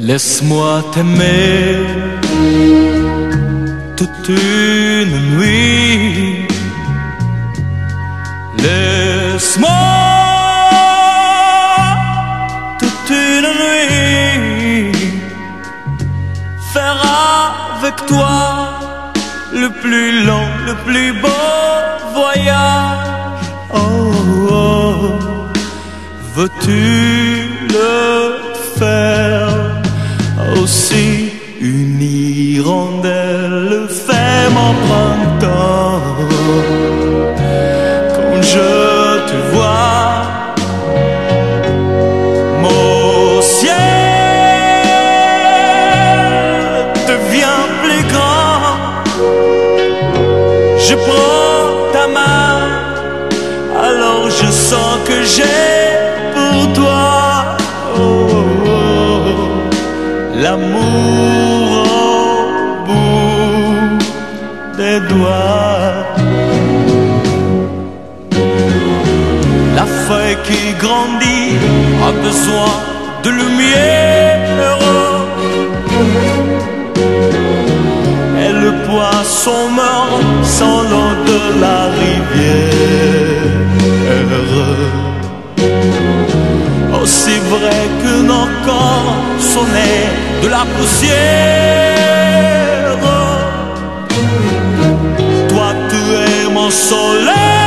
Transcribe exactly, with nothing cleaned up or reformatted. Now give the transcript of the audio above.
Laisse-moi t'aimer toute une nuit. Laisse-moi toute une nuit faire avec toi le plus long, le plus beau voyage. Oh, oh, veux-tu le faire aussi? Une hirondelle fait mon printemps quand je te vois. Mon ciel devient plus grand. Je prends ta main, alors je sens que j'ai pour toi oh, oh, oh, l'amour au bout des doigts. La feuille qui grandit a besoin de lumière et le poisson meurt sans l'eau de la rivière. Aussi vrai que nos corps sont nés de la poussière, toi tu es mon soleil.